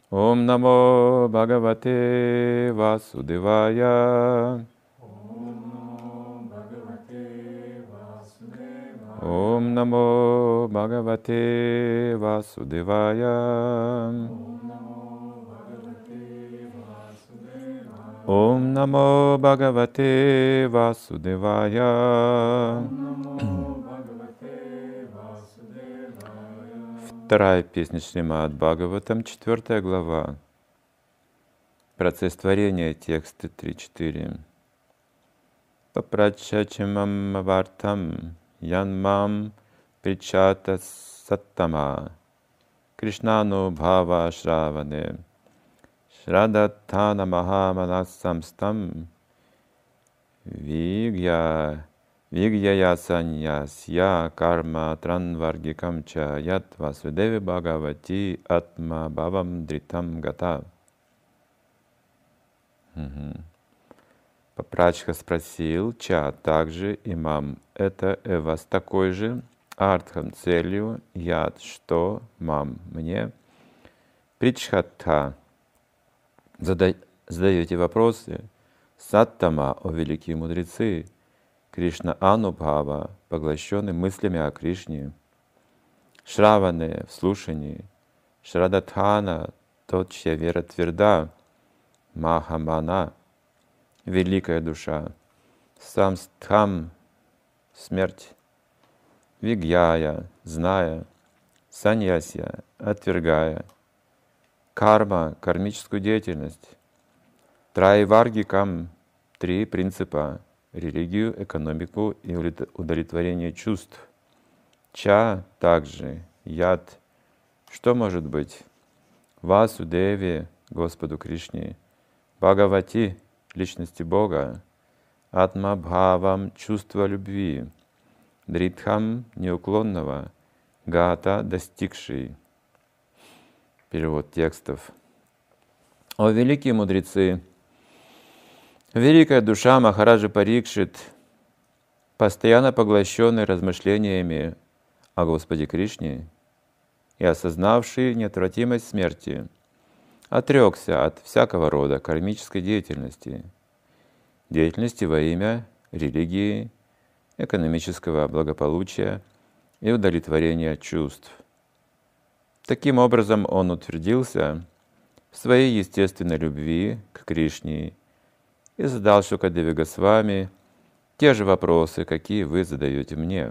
Ом намо Бхагавате Васудевая. Ом намо Бхагавате Васудевая. Ом намо Бхагавате Васудевая. Вторая песня Шримад Бхагаватам, 4 глава. Процесс творения, тексты 3-4. Папрачачимам авартам янмам причата саттама Кришнану бхава шраване Шрадаттана махаманасамстам Вигьяя саньясья карма транваргикам ча ят васудеви бхагавати атма бхавам дритам гата. Папрачха спросил, ча также имам, это вас такой же, артхам целью, яд что, мам мне, причхатха, задаете вопросы, саттама, о великие мудрецы, Кришна Анубхава, поглощенный мыслями о Кришне, Шраване, в слушании, Шрадатхана, тот, чья вера тверда, Махамана, великая душа, Самстхам, смерть, Вигьяя, зная, Саньясья, отвергая, Карма, кармическую деятельность, Трайваргикам, 3 принципа, религию, экономику и удовлетворение чувств. Ча также, яд, что может быть? Васудеве, Господу Кришне, Бхагавати, личности Бога, Атмабхавам, чувство любви, Дритхам, неуклонного, Гата, достигший. Перевод текстов. О великие мудрецы! Великая душа Махараджа Парикшит, постоянно поглощенный размышлениями о Господе Кришне и осознавший неотвратимость смерти, отрекся от всякого рода кармической деятельности во имя религии, экономического благополучия и удовлетворения чувств. Таким образом, он утвердился в своей естественной любви к Кришне и задал Шукадеве Госвами те же вопросы, какие вы задаете мне.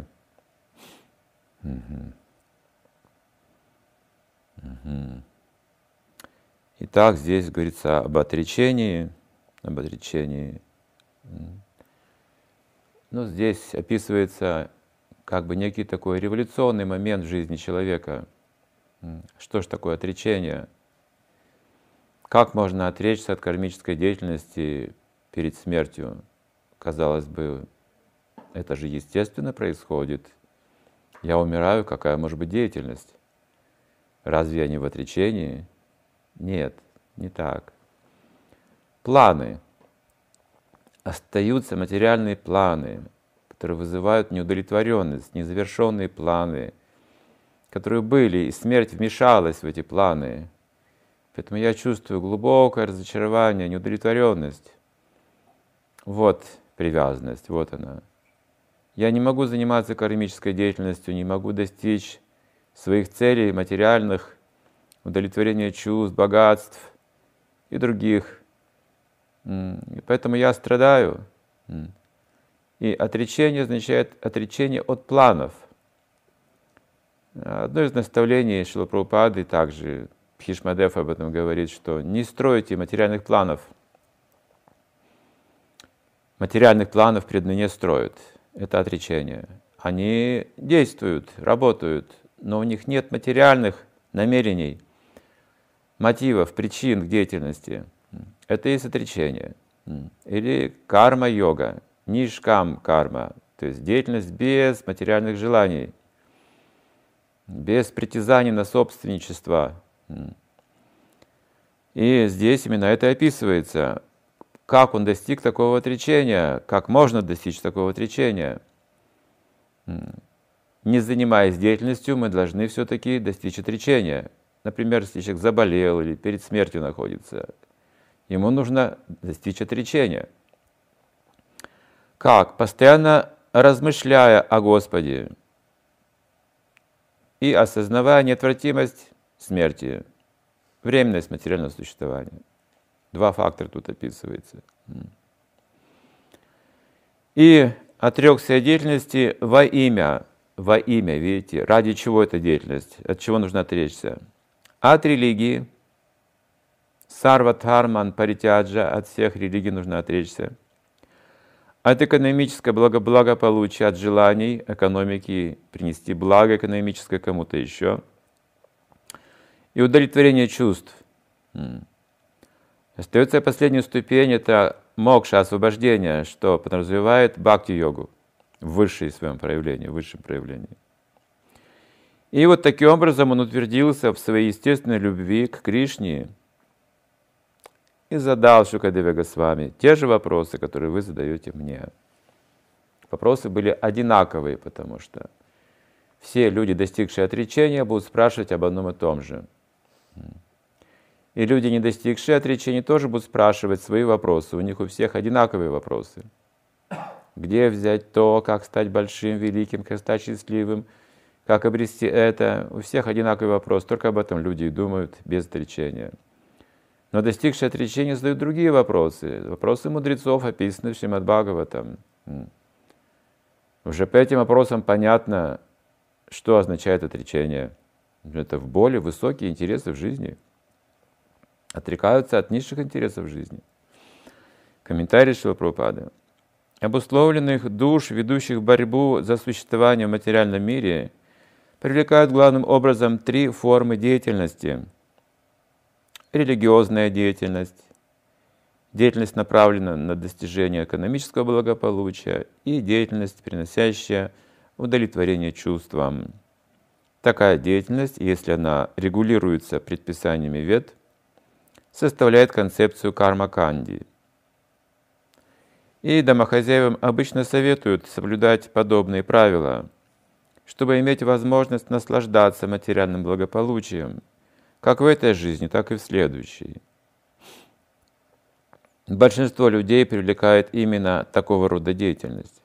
Итак, здесь говорится об отречении. Ну, здесь описывается как бы некий такой революционный момент в жизни человека. Что ж такое отречение? Как можно отречься от кармической деятельности перед смертью? Казалось бы, это же естественно происходит. Я умираю, какая может быть деятельность? Разве я не в отречении? Нет, не так. Планы. Остаются материальные планы, которые вызывают неудовлетворенность, незавершенные планы, которые были, и смерть вмешалась в эти планы. Поэтому я чувствую глубокое разочарование, неудовлетворенность. Вот привязанность, вот она. Я не могу заниматься кармической деятельностью, не могу достичь своих целей материальных, удовлетворения чувств, богатств и других. И поэтому я страдаю. И отречение означает отречение от планов. Одно из наставлений Шрилы Прабхупады, также Бхишмадев об этом говорит, что не стройте материальных планов. Материальных планов пред не строят. Это отречение. Они действуют, работают, но у них нет материальных намерений, мотивов, причин к деятельности. Это и есть отречение. Или карма-йога, нишкам карма, то есть деятельность без материальных желаний, без притязаний на собственничество. И здесь именно это описывается. Как он достиг такого отречения, как можно достичь такого отречения. Не занимаясь деятельностью, мы должны все-таки достичь отречения. например, если человек заболел или перед смертью находится, ему нужно достичь отречения. Как? Постоянно размышляя о Господе и осознавая неотвратимость смерти, временность материального существования. Два фактора тут описывается. И отрекся от деятельности во имя, видите, ради чего эта деятельность, от чего нужно отречься? От религии, сарватхарман паритяджа, от всех религий нужно отречься. От экономического благополучия, от желаний экономики, принести благо экономическое кому-то еще. И удовлетворение чувств. Остается последняя ступень, это мокша, освобождение, что подразумевает бхакти-йогу в высшем своем проявлении, в высшем проявлении. И вот таким образом он утвердился в своей естественной любви к Кришне и задал Шукадеве Госвами те же вопросы, которые вы задаете мне. Вопросы были одинаковые, потому что все люди, достигшие отречения, будут спрашивать об одном и том же. И люди, не достигшие отречения, тоже будут спрашивать свои вопросы. У них у всех одинаковые вопросы. Где взять то, как стать большим, великим, как стать счастливым, как обрести это. У всех одинаковый вопрос, только об этом люди и думают без отречения. Но достигшие отречения задают другие вопросы. Вопросы мудрецов описаны в Шримад Бхагаватам. Уже по этим вопросам понятно, что означает отречение. Это в более высокие интересы в жизни. Отрекаются от низших интересов жизни. Комментарий Шрилы Прабхупады. Обусловленных душ, ведущих борьбу за существование в материальном мире, привлекают главным образом три формы деятельности. Религиозная деятельность, деятельность, направленная на достижение экономического благополучия, и деятельность, приносящая удовлетворение чувствам. Такая деятельность, если она регулируется предписаниями Вед, составляет концепцию карма-канди. И домохозяевам обычно советуют соблюдать подобные правила, чтобы иметь возможность наслаждаться материальным благополучием, как в этой жизни, так и в следующей. Большинство людей привлекает именно такого рода деятельность.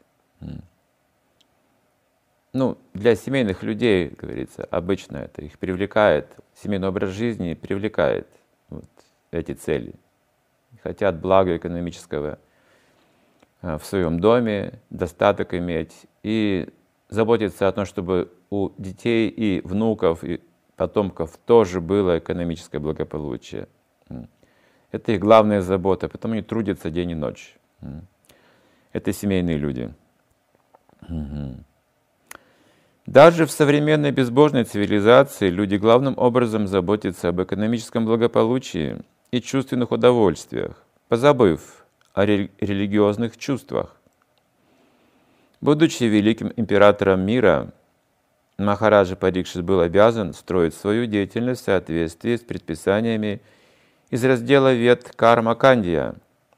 Для семейных людей, как говорится, обычно это их привлекает, семейный образ жизни привлекает эти цели. Хотят блага экономического в своем доме, достаток иметь и заботиться о том, чтобы у детей и внуков, и потомков тоже было экономическое благополучие. Это их главная забота, потому они трудятся день и ночь. Это семейные люди. Даже в современной безбожной цивилизации люди главным образом заботятся об экономическом благополучии и чувственных удовольствиях, позабыв о религиозных чувствах. Будучи великим императором мира, Махараджа Парикшит был обязан строить свою деятельность в соответствии с предписаниями из раздела Вед Карма-кандия.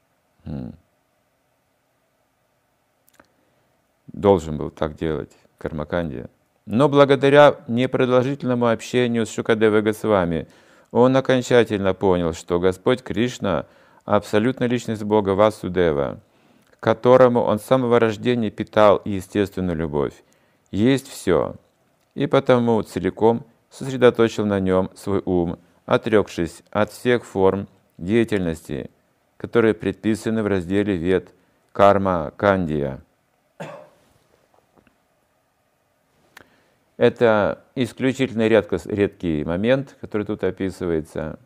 Должен был так делать, Карма-кандия. Но благодаря непродолжительному общению с Шукадевой Госвами он окончательно понял, что Господь Кришна — абсолютная личность Бога Васудева, к которому он с самого рождения питал естественную любовь, есть все, и потому целиком сосредоточил на нем свой ум, отрекшись от всех форм деятельности, которые предписаны в разделе Вед Карма-кандия. Это исключительно редкий момент, который тут описывается.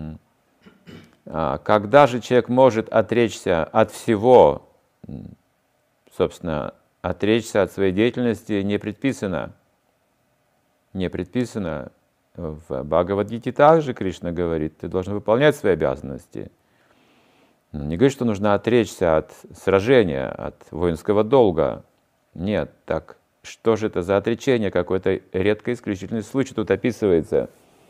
Когда же человек может отречься от всего, собственно, отречься от своей деятельности не предписано. Не предписано. В Бхагавад-гите также Кришна говорит, ты должен выполнять свои обязанности. Не говорит, что нужно отречься от сражения, от воинского долга. Нет, так что же это за отречение? Какой-то редкий исключительный случай тут описывается.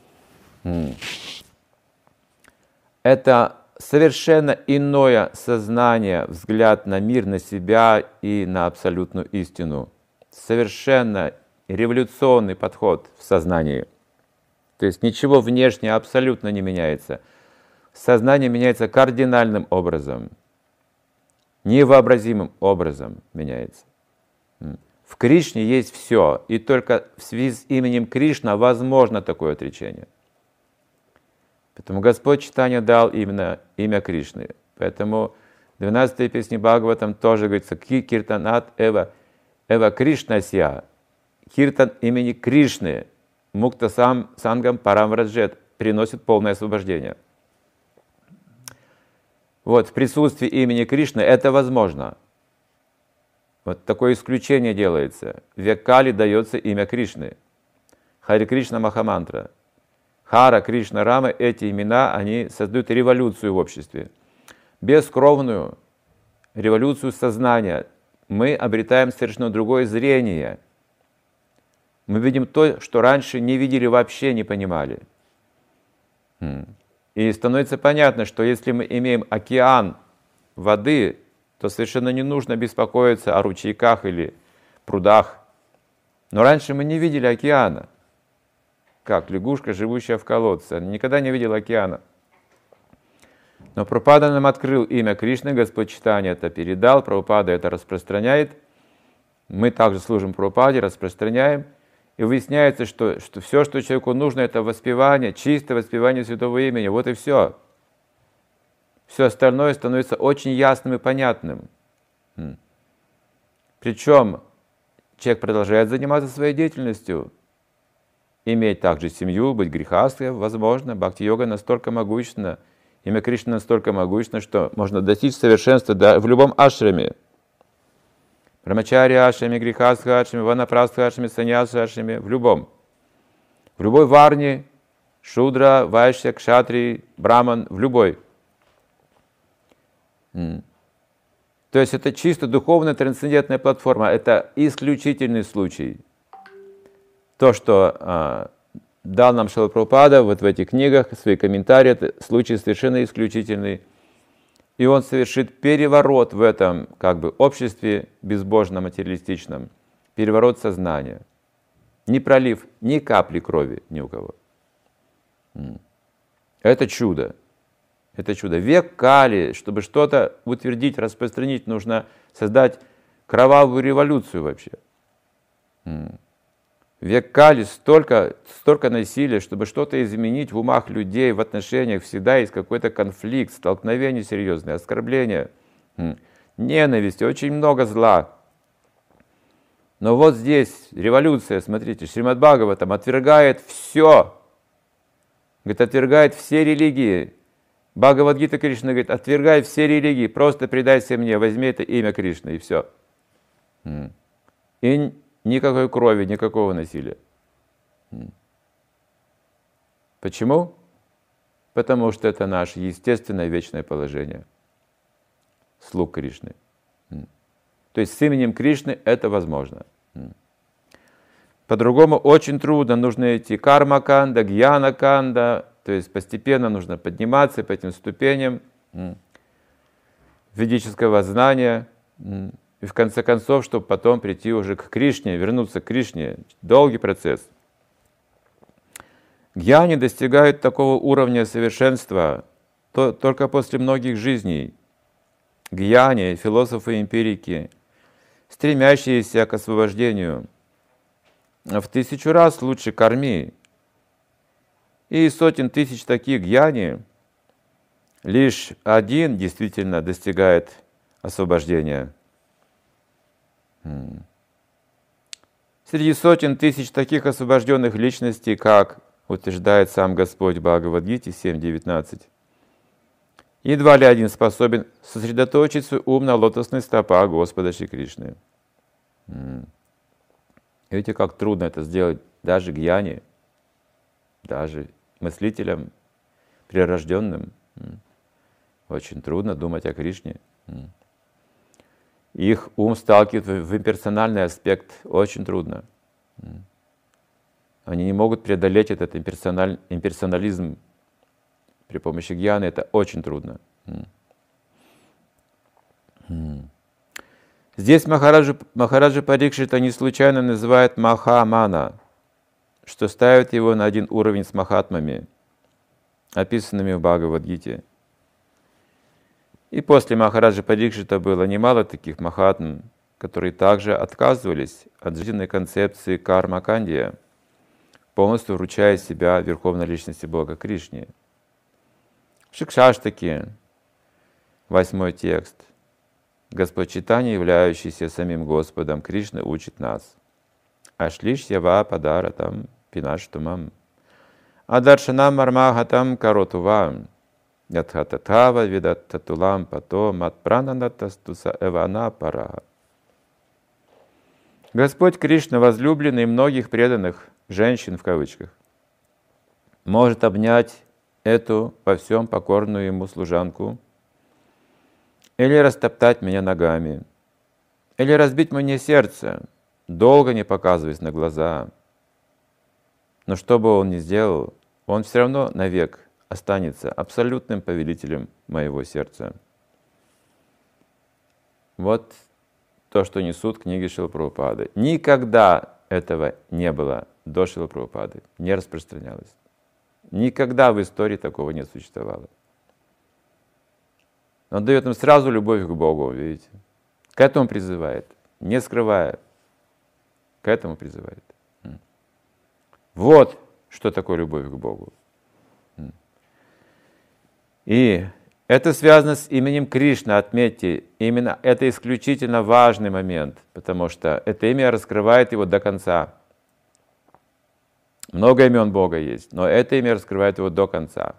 Это совершенно иное сознание, взгляд на мир, на себя и на абсолютную истину. Совершенно революционный подход в сознании. То есть ничего внешне абсолютно не меняется. Сознание меняется кардинальным образом, невообразимым образом меняется. В Кришне есть все, и только в связи с именем Кришна возможно такое отречение. Поэтому Господь Чайтанья дал именно имя Кришны. Поэтому в 12-й песне Бхагаватам тоже говорится «Киртанат эва Кришнасья». Киртан имени Кришны, мукта сангам парамраджет, приносит полное освобождение. Вот, в присутствии имени Кришны это возможно. Вот такое исключение делается. В век Кали дается имя Кришны. Хари Кришна Махамантра. Хара, Кришна, Рама, эти имена, они создают революцию в обществе. Бескровную революцию сознания. Мы обретаем совершенно другое зрение. Мы видим то, что раньше не видели, вообще не понимали. И становится понятно, что если мы имеем океан воды, то совершенно не нужно беспокоиться о ручейках или прудах. Но раньше мы не видели океана. Как лягушка, живущая в колодце. Она никогда не видела океана. Но Прабхупада нам открыл имя Кришны, Господь Чайтанья это передал, Прабхупада это распространяет. Мы также служим Прабхупаде, распространяем. И выясняется, что все, что человеку нужно, это воспевание, чистое воспевание святого имени. Вот и все. Все остальное становится очень ясным и понятным. Причем человек продолжает заниматься своей деятельностью, иметь также семью, быть грехастхой, возможно. Бхакти-йога настолько могущественна, имя Кришны настолько могущественно, что можно достичь совершенства в любом ашраме. Брамачарья ашраме, грехастха ашраме, ванапрастха ашраме, саньяса ашраме, в любом. В любой варне, шудра, вайшья, кшатри, браман, в любой. То есть это чисто духовная трансцендентная платформа, это исключительный случай. То, что дал нам Шрила Прабхупада вот в этих книгах, свои комментарии, это случай совершенно исключительный. И он совершит переворот в этом обществе безбожно-материалистичном, переворот сознания, не пролив ни капли крови ни у кого. Это чудо. Это чудо. Век Кали, чтобы что-то утвердить, распространить, нужно создать кровавую революцию вообще. Век Кали столько насилия, чтобы что-то изменить в умах людей, в отношениях, всегда есть какой-то конфликт, столкновение серьезное, оскорбление, ненависть, очень много зла. Но вот здесь революция, смотрите, Шримад Бхагаватам отвергает все, говорит, отвергает все религии. Бхагавад-гита Кришна говорит, отвергай все религии, просто предайся мне, возьми это имя Кришны, и все. И никакой крови, никакого насилия. Почему? Потому что это наше естественное вечное положение слуг Кришны. То есть с именем Кришны это возможно. По-другому очень трудно, нужно идти карма-канда, гьяна-канда, то есть постепенно нужно подниматься по этим ступеням ведического знания, и в конце концов, чтобы потом прийти уже к Кришне, вернуться к Кришне. Долгий процесс. Гьяни достигают такого уровня совершенства только после многих жизней. Гьяни, философы-эмпирики, стремящиеся к освобождению, в 1000 раз лучше карми. И сотен тысяч таких гьяни, лишь один действительно достигает освобождения. Среди сотен тысяч таких освобожденных личностей, как утверждает сам Господь в Бхагавад-гите 7.19, едва ли один способен сосредоточить свой ум на лотосных стопах Господа Шри Кришны. Видите, как трудно это сделать даже гьяни, даже мыслителям прирожденным. Очень трудно думать о Кришне. Их ум сталкивает в имперсональный аспект очень трудно. Они не могут преодолеть этот имперсонализм при помощи гьяны, это очень трудно. Здесь Махараджа Парикшита не случайно называют Махамана. что ставит его на один уровень с махатмами, описанными в Бхагавад-гите. И после Махараджа Парикшита было немало таких махатм, которые также отказывались от жизненной концепции карма-кандия, полностью вручая себя Верховной Личности Бога Кришне. Шикшаштаки, 8 текст. Господь Чайтанья, являющийся самим Господом Кришны, учит нас. Ашлиш ява падаратам пинаштумам. Адаршанам мармахатам каротувам. Ядхататава видаттатулам пато матпрананатастуса эвана парага. Господь Кришна, возлюбленный многих преданных женщин в кавычках, может обнять эту во всем покорную ему служанку, или растоптать меня ногами, или разбить мне сердце, долго не показываясь на глаза. Но что бы он ни сделал, он все равно навек останется абсолютным повелителем моего сердца. Вот то, что несут книги Шрилы Прабхупады. Никогда этого не было до Шрилы Прабхупады, не распространялось. Никогда в истории такого не существовало. Он дает им сразу любовь к Богу, видите. К этому призывает, не скрывая. К этому призывает. Вот что такое любовь к Богу. И это связано с именем Кришна, отметьте. Именно это исключительно важный момент, потому что это имя раскрывает его до конца. Много имен Бога есть, но это имя раскрывает его до конца.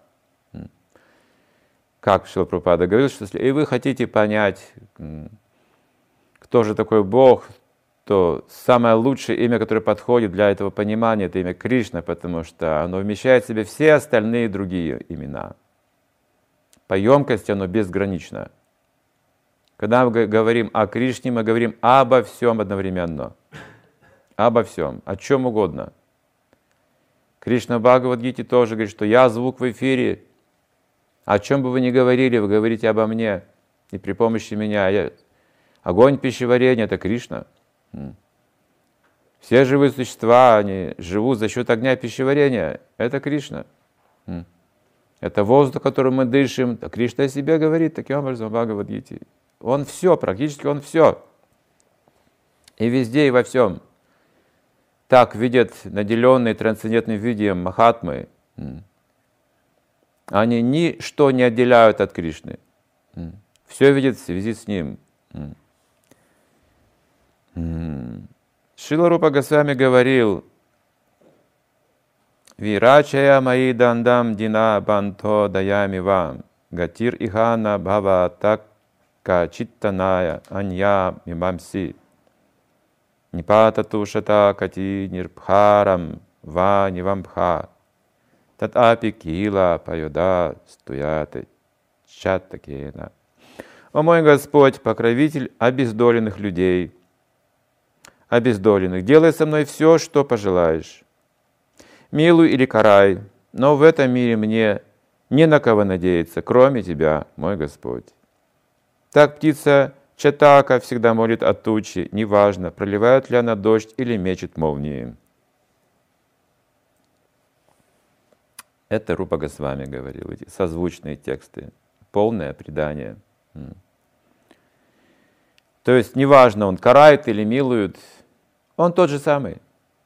Как Шрила Прабхупада говорил, что если и вы хотите понять, кто же такой Бог, то самое лучшее имя, которое подходит для этого понимания, это имя Кришна, потому что оно вмещает в себе все остальные другие имена. По емкости оно безгранично. Когда мы говорим о Кришне, мы говорим обо всем одновременно. Обо всем, о чем угодно. Кришна в Бхагавад-гите тоже говорит, что я звук в эфире. О чем бы вы ни говорили, вы говорите обо мне. И при помощи меня. Огонь пищеварения — это Кришна. Все живые существа, они живут за счет огня пищеварения. Это Кришна. Это воздух, которым мы дышим. Кришна о себе говорит таким образом в Бхагавад-гите. Он все, практически он все. И везде, и во всем. Так видят наделенные трансцендентным видением махатмы. Они ничто не отделяют от Кришны. Все видят в связи с Ним. Шрила Рупа Госвами говорил: «Вирачая маи дандам дина банто даями вам, гатир ихана бхава такка читтаная анья мимамси, нипатату шата кати нирбхарам ва нивамбха, татапи кила паюда стуяты чаттакена». О мой Господь, покровитель обездоленных людей, обездоленных, делай со мной все, что пожелаешь. Милуй или карай, но в этом мире мне не на кого надеяться, кроме Тебя, мой Господь. Так птица Чатака всегда молит о туче, неважно, проливает ли она дождь или мечет молнии. Это Рупа Госвами говорил, эти созвучные тексты, полное предание. То есть неважно, он карает или милует, он тот же самый.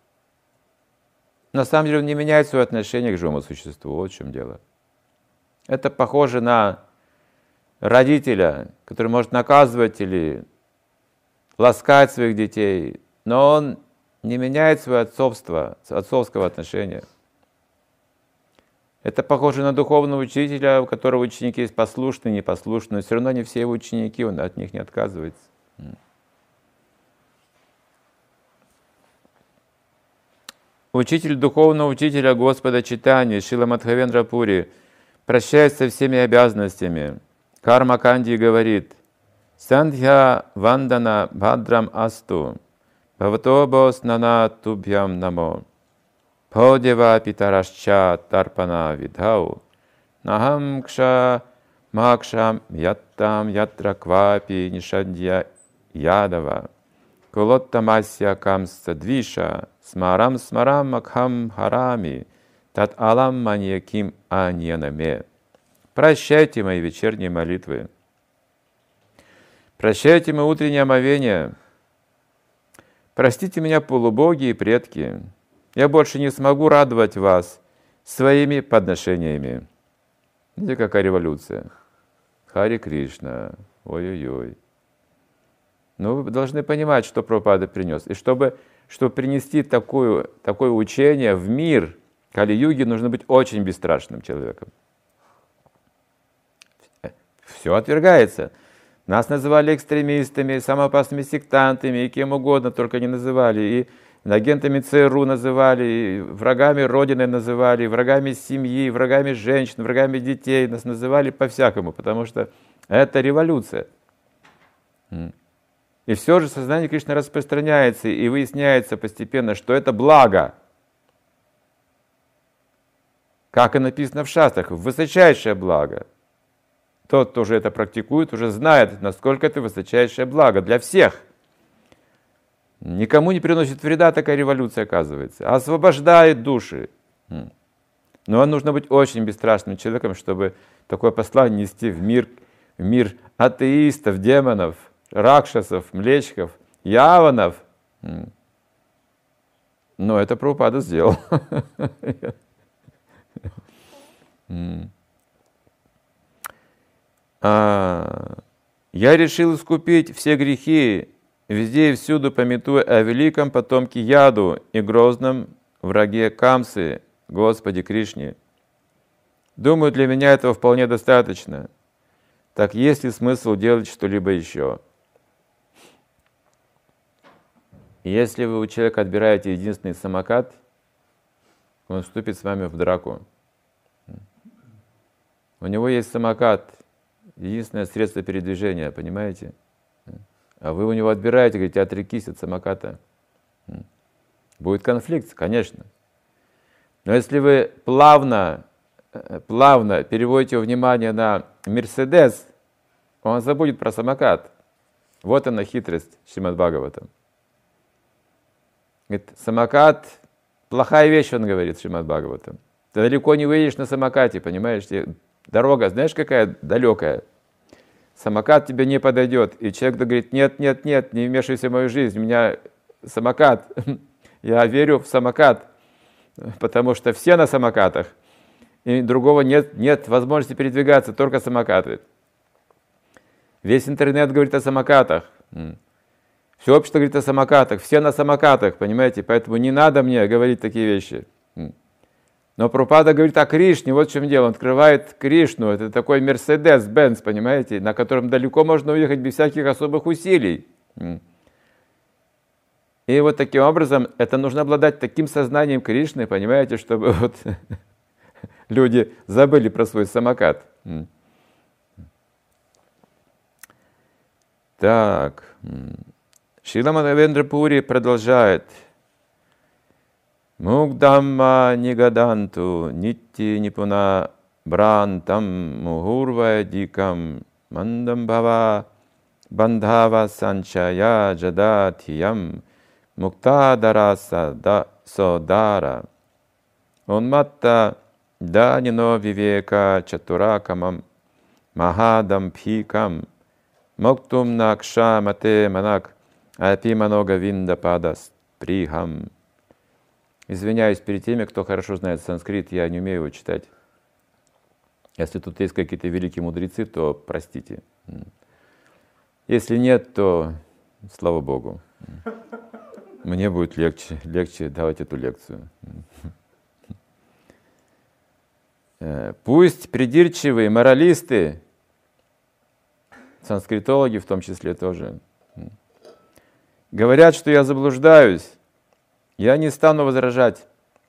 На самом деле он не меняет свое отношение к живому существу, вот в чем дело. Это похоже на родителя, который может наказывать или ласкать своих детей, но он не меняет свое отцовского отношения. Это похоже на духовного учителя, у которого ученики есть послушные, непослушные, но все равно не все его ученики, он от них не отказывается. Учитель духовного учителя Господа Чайтаньи, Шрила Мадхавендра Пури, прощаясь со всеми обязанностями, Карма Канди говорит: «Сандхья вандана бхадрам асту, бхавато снана тубьям намо, подева питарашча тарпана видхау, нахам кша макшам яттам ятра квапи нишадья ядава, Кулоттамасья камса двиша, смарам смарам макхам харами, тат алам маньяким аньянаме. Прощайте мои вечерние молитвы. Прощайте мои утренние омовения. Простите меня, полубоги и предки. Я больше не смогу радовать вас своими подношениями. Видите, какая революция. Хари Кришна. Ой-ой-ой. Но вы должны понимать, что Прабхупада принес. И чтобы принести такое учение в мир Кали-юги, нужно быть очень бесстрашным человеком. Все отвергается. Нас называли экстремистами, самоопасными сектантами, и кем угодно только не называли. И агентами ЦРУ называли, и врагами Родины называли, и врагами семьи, и врагами женщин, врагами детей. Нас называли по-всякому, потому что это революция. И все же сознание Кришны распространяется, и выясняется постепенно, что это благо. Как и написано в шастрах, высочайшее благо. Тот, кто уже это практикует, уже знает, насколько это высочайшее благо для всех. Никому не приносит вреда такая революция, оказывается. Освобождает души. Но нужно быть очень бесстрашным человеком, чтобы такое послание нести в мир атеистов, демонов, ракшасов, млечхов, яванов. Но это Прабхупада сделал. Я решил искупить все грехи, везде и всюду памятуя о великом потомке Яду и грозном враге Камсы, Господе Кришне. Думаю, для меня этого вполне достаточно. Так есть ли смысл делать что-либо еще? Если вы у человека отбираете единственный самокат, он вступит с вами в драку. У него есть самокат, единственное средство передвижения, понимаете? А вы у него отбираете, говорите, отрекись от самоката. Будет конфликт, конечно. Но если вы плавно переводите внимание на Мерседес, он забудет про самокат. Вот она хитрость Шримад Бхагаватам. Говорит, самокат – плохая вещь, он говорит, Шримад Бхагаватам. Ты далеко не выедешь на самокате, понимаешь? Дорога, знаешь, какая далекая? Самокат тебе не подойдет. И человек говорит, нет, не вмешивайся в мою жизнь, у меня самокат. Я верю в самокат, потому что все на самокатах. И другого нет возможности передвигаться, только самокаты. Весь интернет говорит о самокатах. Все общество говорит о самокатах, все на самокатах, понимаете? Поэтому не надо мне говорить такие вещи. Но Прабхупада говорит о Кришне, вот в чем дело. Он открывает Кришну, это такой Мерседес-Бенц, понимаете, на котором далеко можно уехать без всяких особых усилий. И вот таким образом, это нужно обладать таким сознанием Кришны, понимаете, чтобы вот люди забыли про свой самокат. Так, Шрила Мадхавендра Пури продолжает. Мугдамма нигаданту нитти нипуна брантам мухурвая дикам мандам бхава бандхава санчая джадатиям муктадараса да содара унматта данино вивека чатуракамам махадампхикам моктум накша мате манак апиманога виндападас прихам. Извиняюсь перед теми, кто хорошо знает санскрит, я не умею его читать. Если тут есть какие-то великие мудрецы, то простите. Если нет, то слава Богу. Мне будет легче давать эту лекцию. Пусть придирчивые моралисты, санскритологи в том числе тоже, говорят, что я заблуждаюсь, я не стану возражать.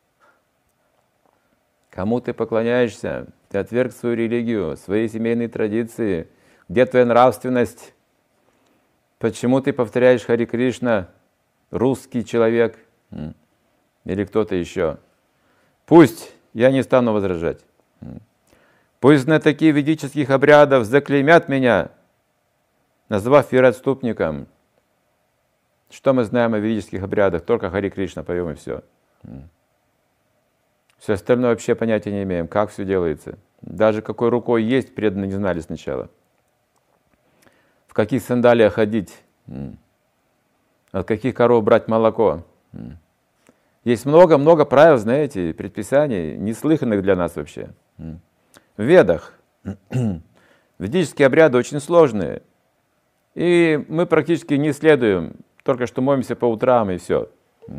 Кому ты поклоняешься? Ты отверг свою религию, свои семейные традиции. Где твоя нравственность? Почему ты повторяешь Хари Кришна, русский человек? Или кто-то еще? Пусть я не стану возражать. Пусть знатоки ведических обрядов заклеймят меня, назвав вероотступником. Что мы знаем о ведических обрядах? Только Хари Кришна поем и все. Все остальное вообще понятия не имеем, как все делается. Даже какой рукой есть, преданные не знали сначала. В каких сандалиях ходить, от каких коров брать молоко. Есть много-много правил, знаете, предписаний, неслыханных для нас вообще. В Ведах ведические обряды очень сложные. И мы практически не следуем, только что моемся по утрам и все.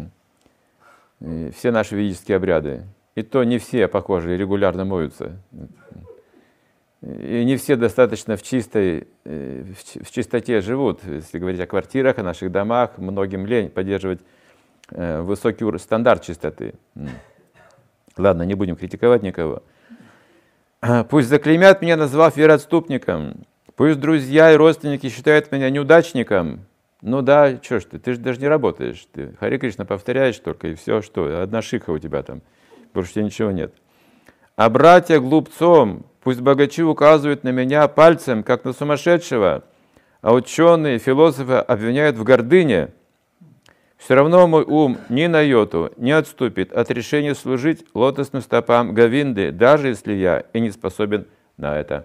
И все наши ведические обряды. И то не все, похоже, регулярно моются. И не все достаточно в чистоте живут. Если говорить о квартирах, о наших домах, многим лень поддерживать высокий стандарт чистоты. Ладно, не будем критиковать никого. Пусть заклеймят меня, назвав вероотступником. Пусть друзья и родственники считают меня неудачником. Ну да, что ж ты же даже не работаешь. Ты Харе Кришна повторяешь только, и все, что, одна шикха у тебя там. Больше у тебя ничего нет. А братья глупцом, пусть богачи указывают на меня пальцем, как на сумасшедшего, а ученые, философы обвиняют в гордыне. Все равно мой ум ни на йоту не отступит от решения служить лотосным стопам Говинды, даже если я и не способен на это.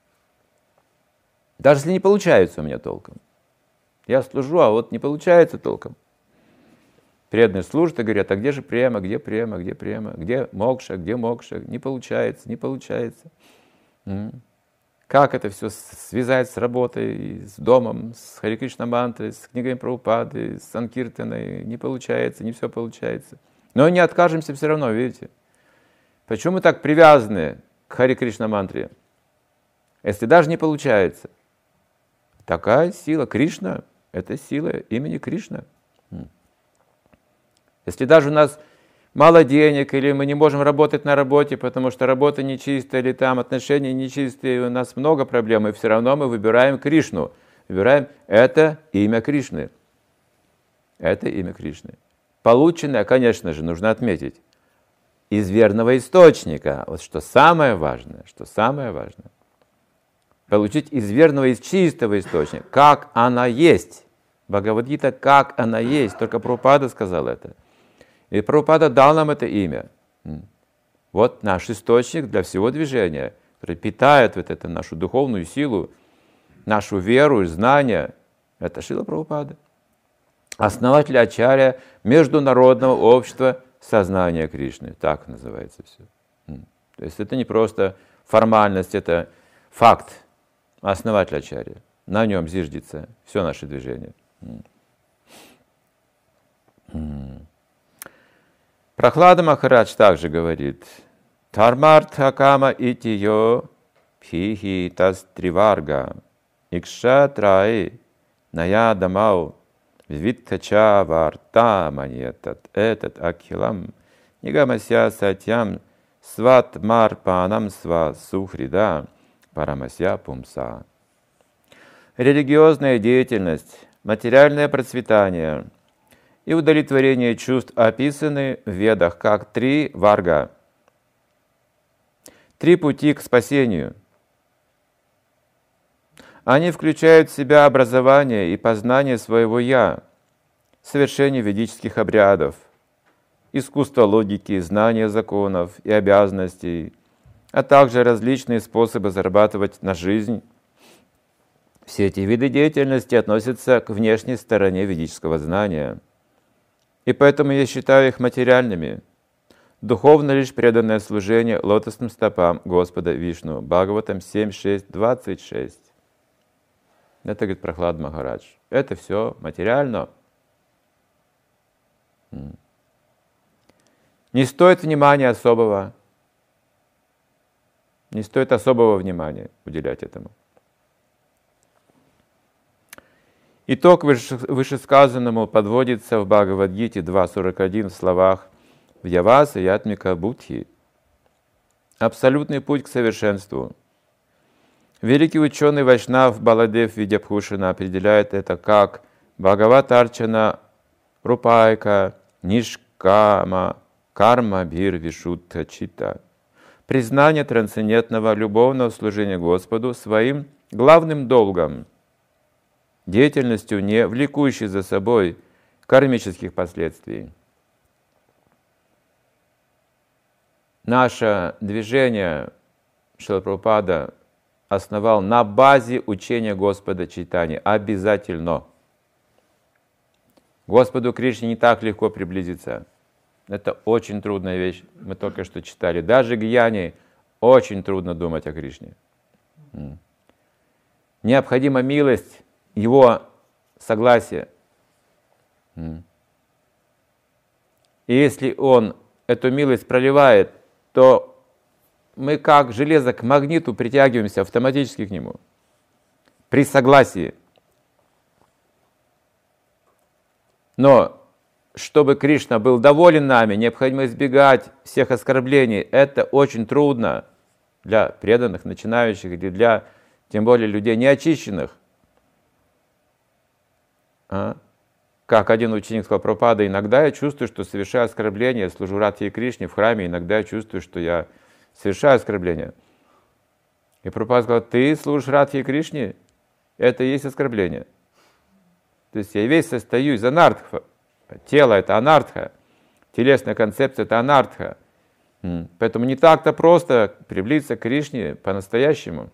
Даже если не получается у меня толком. Я служу, а вот не получается толком. Преданные служат и говорят, а где же према, где према, где према, где мокша, не получается, не получается. Как это все связать с работой, с домом, с Харе Кришна мантрой, с книгами Прабхупады, с Санкиртаной? Не получается, не все получается. Но не откажемся все равно, видите. Почему мы так привязаны к Харе Кришна мантре? Если даже не получается. Такая сила. Кришна — это сила имени Кришна. Если даже у нас мало денег, или мы не можем работать на работе, потому что работа нечистая, или там отношения нечистые, у нас много проблем, и все равно мы выбираем Кришну. Выбираем это имя Кришны. Это имя Кришны. Полученное, конечно же, нужно отметить, из верного источника. Вот что самое важное, Получить из верного, из чистого источника, как она есть. Бхагавад-гита, как она есть. Только Прабхупада сказал это. И Прабхупада дал нам это имя. Вот наш источник для всего движения, который питает вот эту нашу духовную силу, нашу веру и знания. Это Шрила Прабхупада. Основатель ачарья Международного общества сознания Кришны. Так называется все. То есть это не просто формальность, это факт. Основатель ачарья. На нем зиждется все наше движение. Прохлада Махарадж также говорит: Дхармартха кама итиё пхихи тас триварга икшатраи наядамау вивиттача варта маньетат этот акхилам нигамася сатьям сватмарпанам сва сухрида парамася пумса. Религиозная деятельность, материальное процветание и удовлетворение чувств описаны в Ведах как 3 варга, 3 пути к спасению. Они включают в себя образование и познание своего «я», совершение ведических обрядов, искусство логики, знание законов и обязанностей, а также различные способы зарабатывать на жизнь. Все эти виды деятельности относятся к внешней стороне ведического знания. И поэтому я считаю их материальными. Духовно лишь преданное служение лотосным стопам Господа Вишну. Бхагаватам 7.6.26. Это говорит Прохлад Махарадж. Это все материально. Не стоит внимания особого. Не стоит особого внимания уделять этому. Итог вышесказанному подводится в Бхагавад-гите 2.41 в словах «Вьяваса ятмика будхи». Абсолютный путь к совершенству. Великий ученый Вайшнав Баладев Видябхушана определяет это как Бхагаватарчана Рупайка Нишкама Карма Бир Вишутта Чита. Признание трансцендентного любовного служения Господу своим главным долгом, деятельностью, не влекущей за собой кармических последствий. Наше движение Шрила Прабхупада основал на базе учения Господа Чайтаньи. Обязательно. Господу Кришне не так легко приблизиться. Это очень трудная вещь. Мы только что читали. Даже гьяни очень трудно думать о Кришне. Необходима милость, Его согласие. И если Он эту милость проливает, то мы как железо к магниту притягиваемся автоматически к Нему. При согласии. Но чтобы Кришна был доволен нами, необходимо избегать всех оскорблений. Это очень трудно для преданных, начинающих, или для, тем более, людей неочищенных. Как один ученик сказал Прабхупада: иногда я чувствую, что совершаю оскорбление, я служу Радхе и Кришне в храме, иногда я чувствую, что я совершаю оскорбление. И Прабхупада сказал: ты служишь Радхе и Кришне, это и есть оскорбление. То есть я весь состою из анартха. Тело — это анартха, телесная концепция — это анартха. Поэтому не так-то просто приблизиться к Кришне по-настоящему.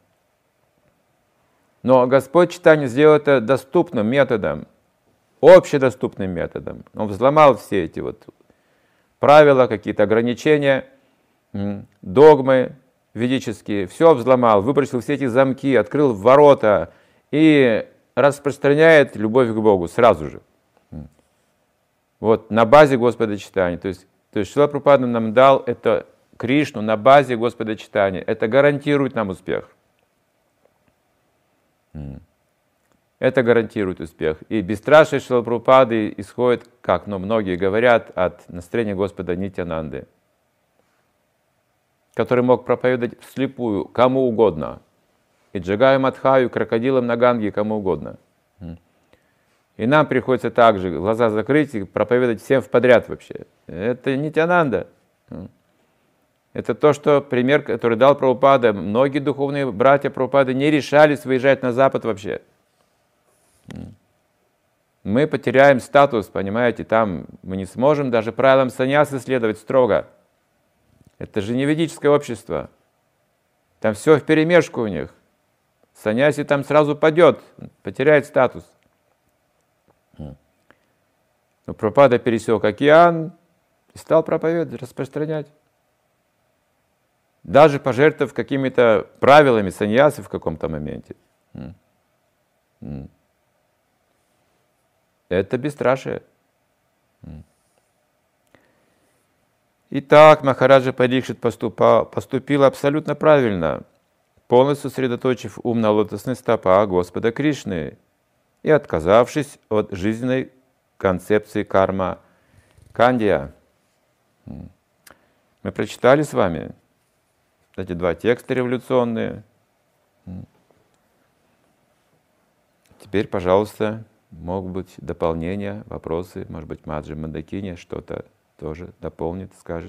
Но Господь Чайтанья сделал это доступным методом, общедоступным методом. Он взломал все эти вот правила, какие-то ограничения, догмы ведические, все взломал, выбросил все эти замки, открыл ворота и распространяет любовь к Богу сразу же. Вот на базе Господа Чайтаньи. То есть Шрила Прабхупада нам дал это Кришну на базе Господа Чайтаньи. Это гарантирует нам успех. Это гарантирует успех. И бесстрашие Шрила Прабхупады исходит, как многие говорят, от настроения Господа Нитьянанды, который мог проповедовать вслепую кому угодно. И Джагаю Мадхаю, крокодилам на Ганге, кому угодно. И нам приходится также глаза закрыть и проповедовать всем в подряд вообще. Это Нитьянанда. Это то, что пример, который дал Прабхупада. Многие духовные братья Прабхупады не решались выезжать на Запад вообще. Мы потеряем статус, понимаете, там мы не сможем даже правилам саньясы следовать строго. Это же не ведическое общество. Там все вперемешку у них. Саньяси там сразу падет, потеряет статус. Но Прабхупада пересек океан и стал проповедовать, распространять. Даже пожертвовав какими-то правилами саньясы в каком-то моменте. Это бесстрашие. Итак, Махараджа Парикшит поступил абсолютно правильно, полностью сосредоточив ум на лотосных стопах Господа Кришны и отказавшись от жизненной концепции карма кандия. Мы прочитали с вами эти два текста революционные. Теперь, пожалуйста, могут быть дополнения, вопросы. Может быть, Маджи Мандакини что-то тоже дополнит, скажет.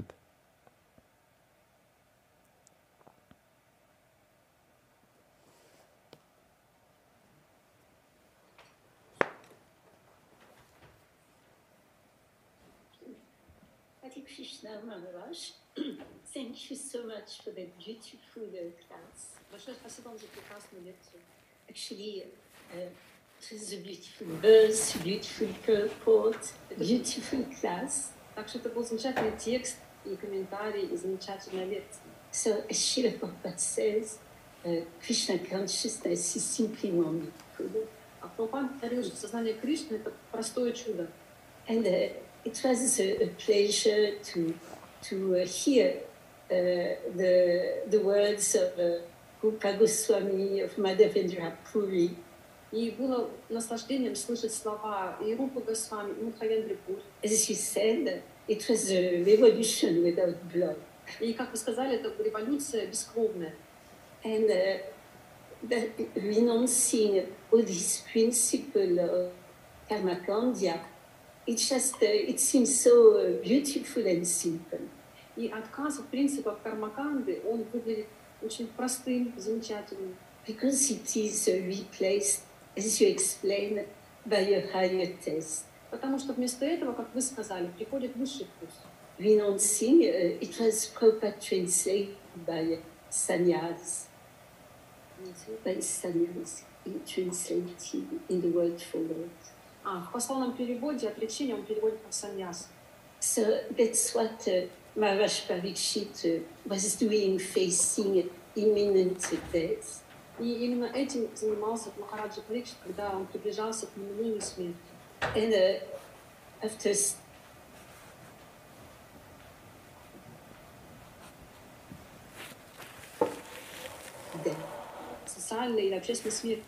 Hare Krishna Maharaj, thank you so much for that beautiful class. Большое спасибо вам за прекрасную лекцию. Actually, it was a beautiful verse, beautiful purport, beautiful class. Так что это был замечательный текст и комментарий, и замечательная лекция. So, as Srila Prabhupada says, Krishna consciousness is simply wonderful. А Прабхупада говорил, что сознание Кришны — это простое чудо. And it was a pleasure to hear the words of Rupa Goswami, of Madhavendra Puri. И было наслаждением слышать слова и Рупы Госвами, и Мадхавендры Пури. As you said, it was a revolution without blood. И, как вы сказали, это революция бескровная. And renouncing all this principle of karma kandya, it seems so beautiful and simple. И отказ от принципов кармаканды, он выглядит очень простым, замечательным. Because it is replaced, as you explained, by a higher test. Потому что вместо этого, как вы сказали, приходит высший вкус. Renouncing, it was Prabhupada translated by sannyas. By sannyas, translated in the word for Lord. В пословном переводе отречение он переводит как саньяс. So that's what Maharaj Parikshit was doing, facing imminent death. И именно этим занимался Махараджа Парикшит, когда он приближался к неминуемой смерти. And after социальной или общественной смерти.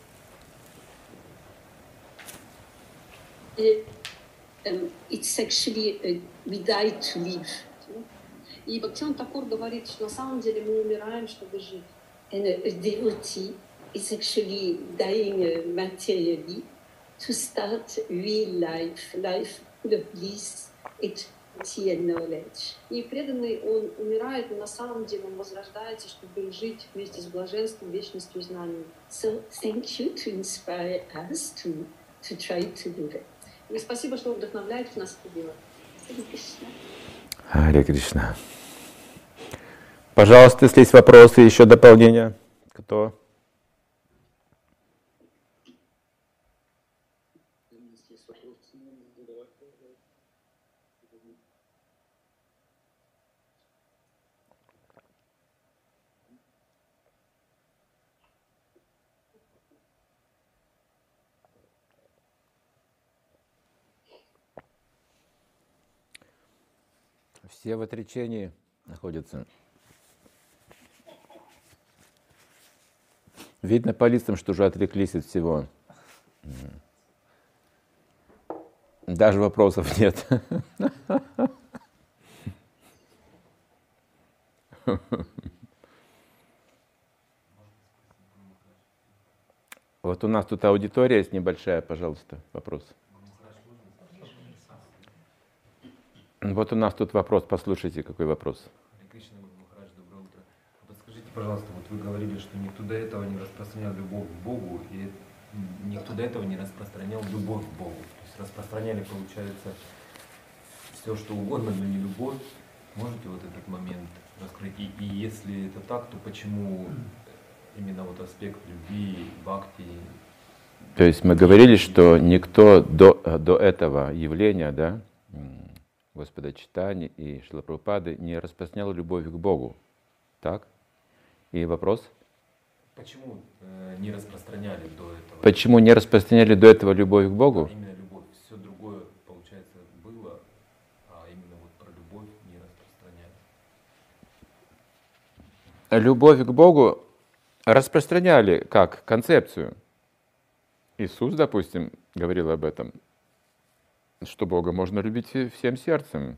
It's actually we die to live. И Бхактивинода Такур говорит, что на самом деле мы умираем, чтобы жить. And a devotee is actually dying materially to start real life, life full of bliss, equity and knowledge. И преданный, он умирает, но на самом деле он возрождается, чтобы жить вместе с блаженством, вечностью и знанием. So thank you to inspire us to try to do that. И спасибо, что вдохновляете нас это делать. Харе Кришна. Харе Кришна. Пожалуйста, если есть вопросы, еще дополнения. Кто? Все в отречении находятся. Видно по лицам, что уже отреклись от всего. Даже вопросов нет. Вот у нас тут аудитория есть небольшая, пожалуйста, вопрос. Вот у нас тут вопрос, послушайте, какой вопрос. Доброе утро. Подскажите, пожалуйста, вот вы говорили, что никто до этого не распространял любовь к Богу, и никто до этого не распространял любовь к Богу. То есть распространяли, получается, все, что угодно, но не любовь. Можете вот этот момент раскрыть? И если это так, то почему именно вот аспект любви, бхакти? То есть мы говорили, что никто до этого явления, да, Господа Чайтаньи и Шрилы Прабхупады не распространял любовь к Богу. Так? И вопрос? Почему не распространяли до этого? Почему не распространяли до этого любовь к Богу? Именно любовь. Все другое, получается, было, а именно вот про любовь не распространяли. Любовь к Богу распространяли как концепцию. Иисус, допустим, говорил об этом, что Бога можно любить всем сердцем.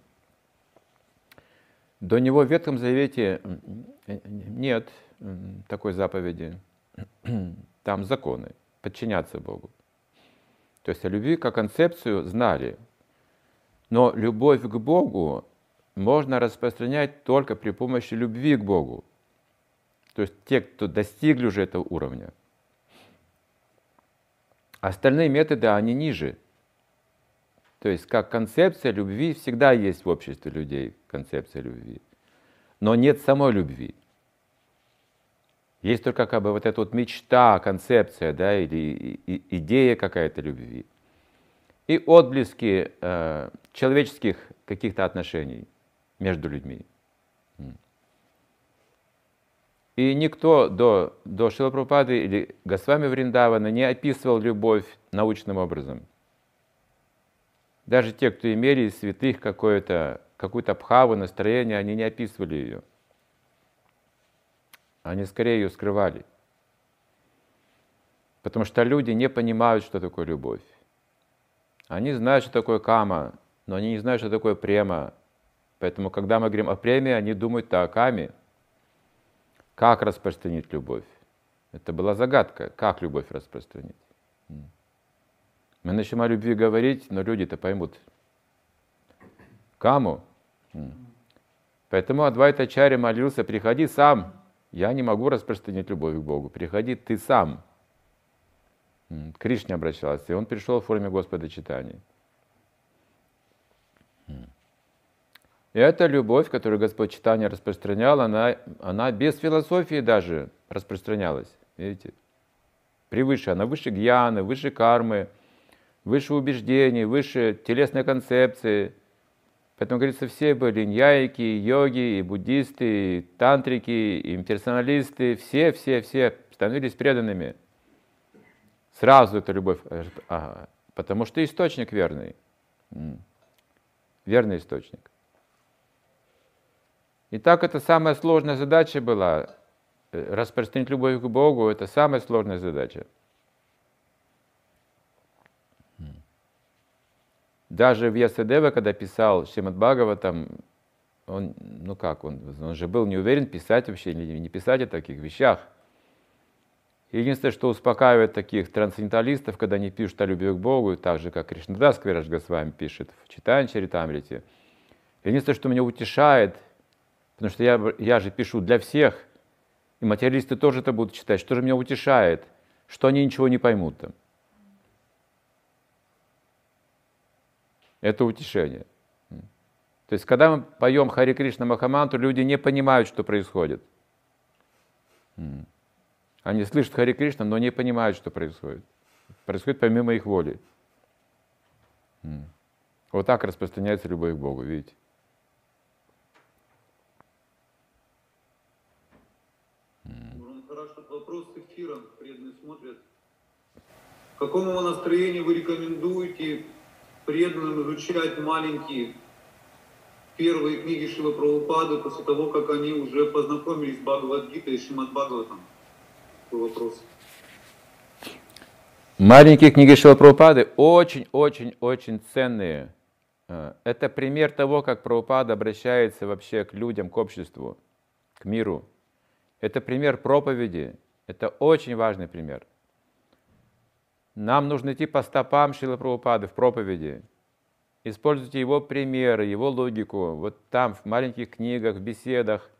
До Него в Ветхом Завете нет такой заповеди. Там законы, подчиняться Богу. То есть о любви как концепцию знали. Но любовь к Богу можно распространять только при помощи любви к Богу. То есть те, кто достигли уже этого уровня. Остальные методы, они ниже. То есть как концепция любви всегда есть в обществе людей, концепция любви. Но нет самой любви. Есть только как бы вот эта вот мечта, концепция, да, или идея какая-то любви. И отблески человеческих каких-то отношений между людьми. И никто до Шрилы Прабхупады или Госвами Вриндавана не описывал любовь научным образом. Даже те, кто имели из святых какую-то бхаву, настроение, они не описывали ее. Они скорее ее скрывали. Потому что люди не понимают, что такое любовь. Они знают, что такое кама, но они не знают, что такое према. Поэтому, когда мы говорим о преме, они думают о каме. Как распространить любовь? Это была загадка. Как любовь распространить? Мы начнем о любви говорить, но люди-то поймут. Каму. Поэтому Адвайта-ачарья молился: приходи сам. Я не могу распространить любовь к Богу. Приходи ты сам. К Кришне обращался, и он пришел в форме Господа Чайтаньи. И эта любовь, которую Господь Чайтанья распространял, она без философии даже распространялась. Видите? Превыше, она выше гьяны, выше кармы, выше убеждений, выше телесной концепции. Поэтому, говорится, все были ньяики, и йоги, и буддисты, и тантрики, и имперсоналисты, все становились преданными. Сразу эта любовь, потому что источник верный. Верный источник. Итак, это самая сложная задача была. Распространить любовь к Богу — это самая сложная задача. Даже Вьясадева, когда писал Шримад Бхагаватам, он же был не уверен, писать вообще или не писать о таких вещах. Единственное, что успокаивает таких трансценденталистов, когда они пишут о любви к Богу, так же, как Кришнадас Кавираж Госвами пишет в Чайтанья Чаритамрите. Единственное, что меня утешает, потому что я же пишу для всех, и материалисты тоже это будут читать, что же меня утешает, что они ничего не поймут там. Это утешение. То есть, когда мы поем Харе Кришна Махамантру, люди не понимают, что происходит. Они слышат Харе Кришна, но не понимают, что происходит. Происходит помимо их воли. Вот так распространяется любовь к Богу, видите? Хорошо, вопрос с эфиром, преданные смотрят. Какому настроению вы рекомендуете преданным изучать маленькие первые книги Шрилы Прабхупады после того, как они уже познакомились с Бхагавад-гитой и Шримад Бхагаватом? Такой вопрос. Маленькие книги Шрилы Прабхупады очень ценные. Это пример того, как Прабхупада обращается вообще к людям, к обществу, к миру. Это пример проповеди. Это очень важный пример. Нам нужно идти по стопам Шрилы Прабхупады в проповеди. Используйте его примеры, его логику. Вот там, в маленьких книгах, в беседах.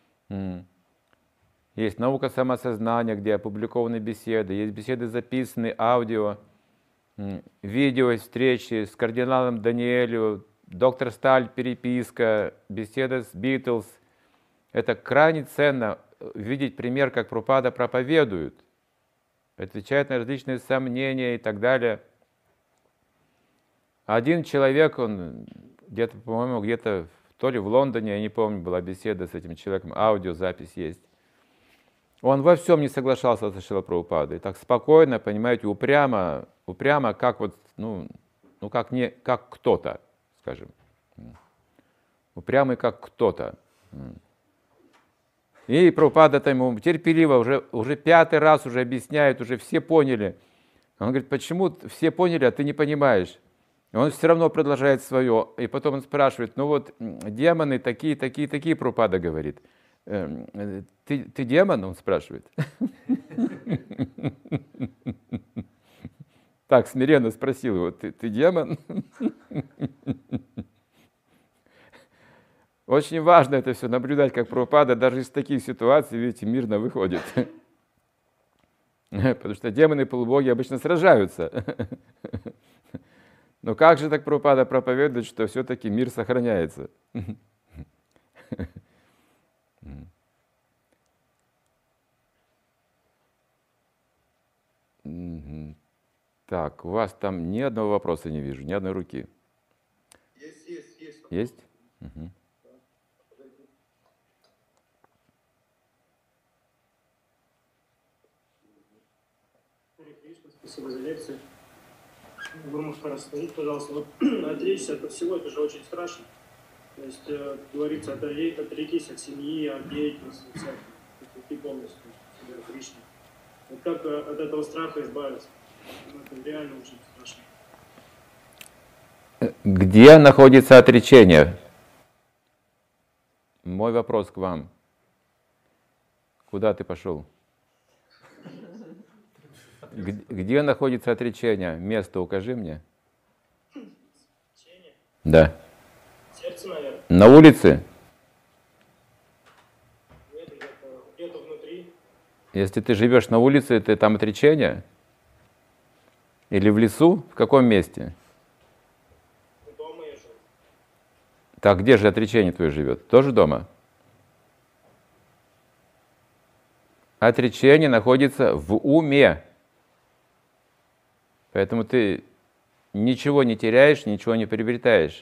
Есть наука самосознания, где опубликованы беседы. Есть беседы записанные, аудио. Видео из встречи с кардиналом Даниэлю, доктор Сталь, переписка, беседа с Битлз. Это крайне ценно видеть пример, как Прабхупада проповедует, отвечает на различные сомнения и так далее. Один человек, он где-то, по-моему, то ли в Лондоне, я не помню, была беседа с этим человеком, аудиозапись есть. Он во всем не соглашался со Шрилой Прабхупадой. Так спокойно, понимаете, упрямо, как вот, как кто-то, скажем. Упрямый, как кто-то. И Прабхупада ему терпеливо, уже 5-й раз уже объясняет, уже все поняли. Он говорит, почему все поняли, а ты не понимаешь? И он все равно продолжает свое. И потом он спрашивает, демоны такие, Прабхупада говорит. Ты демон? Он спрашивает. Так, смиренно спросил его, ты демон? Очень важно это все наблюдать, как Прабхупада даже из таких ситуаций, видите, мирно выходит. Потому что демоны и полубоги обычно сражаются. Но как же так Прабхупада проповедует, что все-таки мир сохраняется? Так, у вас там ни одного вопроса не вижу, ни одной руки. Есть. Есть? Угу. Спасибо за лекцию. Гурмушка, расскажите, пожалуйста, вот отречься от всего, это же очень страшно. То есть, говорится, отрекись от семьи, от деятельности, ты полностью себя Кришна. Вот как от этого страха избавиться? Это реально очень страшно. Где находится отречение? Мой вопрос к вам. Куда ты пошел? Где находится отречение? Место укажи мне. Отречение? Да. Сердце, наверное. На улице? Нет, где-то внутри. Если ты живешь на улице, ты там отречение? Или в лесу? В каком месте? Дома я жил. Так где же отречение твое живет? Тоже дома? Отречение находится в уме. Поэтому ты ничего не теряешь, ничего не приобретаешь.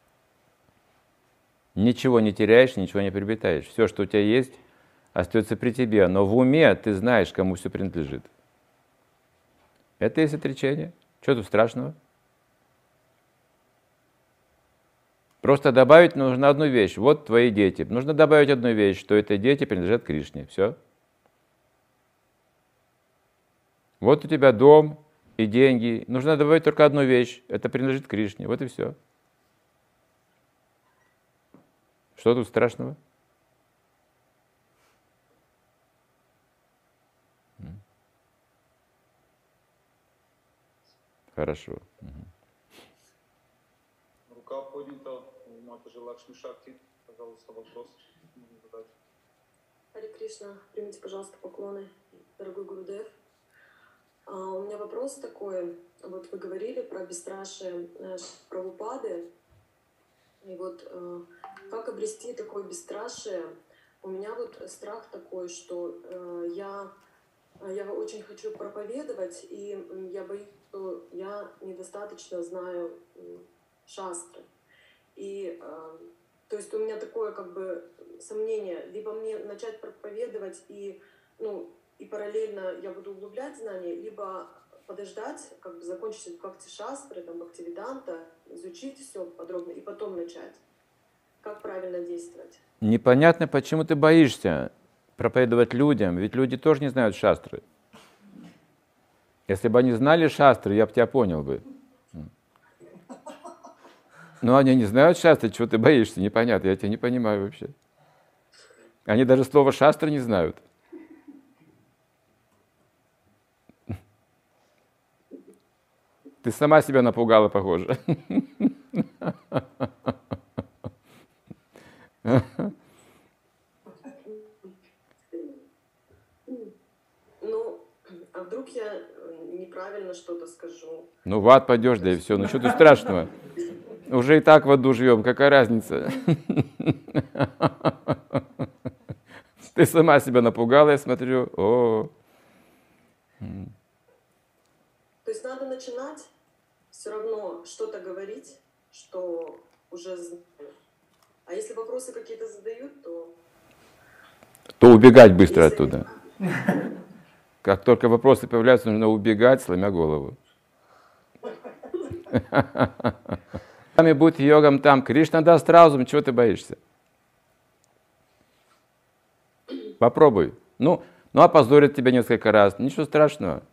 Ничего не теряешь, ничего не приобретаешь. Все, что у тебя есть, остается при тебе. Но в уме ты знаешь, кому все принадлежит. Это и есть отречение. Что тут страшного? Просто добавить нужно одну вещь. Вот твои дети. Нужно добавить одну вещь, что это дети принадлежат Кришне. Все. Вот у тебя дом и деньги. Нужно добавить только одну вещь. Это принадлежит Кришне. Вот и все. Что тут страшного? Хорошо. Рука поднята у Матаджи Лакшми Шакти. Пожалуйста, вопрос. Харе Кришна, примите, пожалуйста, поклоны, дорогой Гурудев. У меня вопрос такой. Вот вы говорили про бесстрашие Прабхупады. И вот как обрести такое бесстрашие? У меня вот страх такой, что я очень хочу проповедовать, и я боюсь, что я недостаточно знаю шастры. И то есть у меня такое как бы сомнение, либо мне начать проповедовать и параллельно я буду углублять знания, либо подождать, как бы закончить бхакти-шастры, там, бхакти-веданта, изучить все подробно и потом начать. Как правильно действовать? Непонятно, почему ты боишься проповедовать людям, ведь люди тоже не знают шастры. Если бы они знали шастры, я бы тебя понял бы. Но они не знают шастры, чего ты боишься, непонятно, я тебя не понимаю вообще. Они даже слова шастры не знают. Ты сама себя напугала, похоже. Ну, а вдруг я неправильно что-то скажу? Ну, в ад пойдешь, да и все. Ну, что тут страшного? Уже и так в аду живем, какая разница? Ты сама себя напугала, я смотрю. О. То есть надо начинать все равно что-то говорить, что уже знаю. А если вопросы какие-то задают, то убегать быстро оттуда. Как только вопросы появляются, нужно убегать, сломя голову. Там будет йогам там. Кришна даст разум, чего ты боишься? Попробуй. Ну, опозорят тебя несколько раз. Ничего страшного.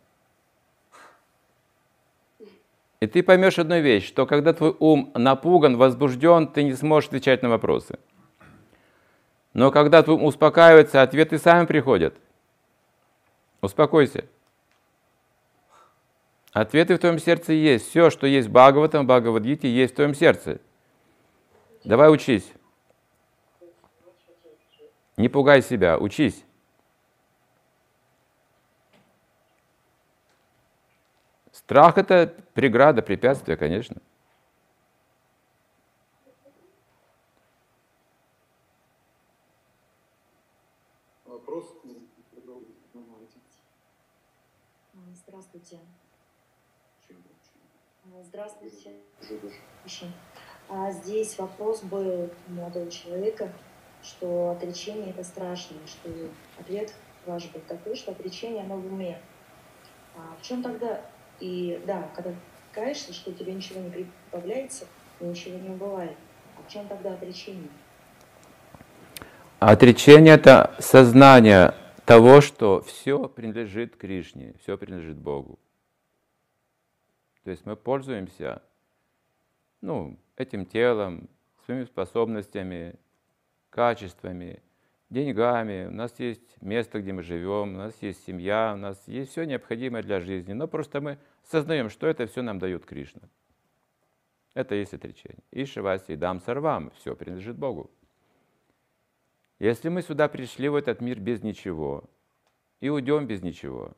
И ты поймешь одну вещь, что когда твой ум напуган, возбужден, ты не сможешь отвечать на вопросы. Но когда твой ум успокаивается, ответы сами приходят. Успокойся. Ответы в твоем сердце есть. Все, что есть в Бхагаватам, Бхагавад-гите, есть в твоем сердце. Давай учись. Не пугай себя, учись. Страх — это преграда, препятствие, конечно. Вопрос? Здравствуйте. Здравствуйте. Здесь вопрос был у молодого человека, что отречение — это страшно, что ответ ваш был такой, что отречение, оно в уме. В чем тогда... И да, когда каешься, что тебе ничего не прибавляется, ничего не убывает. А в чем тогда отречение? Отречение — это сознание того, что все принадлежит Кришне, все принадлежит Богу. То есть мы пользуемся этим телом, своими способностями, качествами, деньгами, у нас есть место, где мы живем, у нас есть семья, у нас есть все необходимое для жизни, но просто мы сознаем, что это все нам дает Кришна. Это и есть отречение. Ишаваси дам сарвам, все принадлежит Богу. Если мы сюда пришли в этот мир без ничего и уйдем без ничего,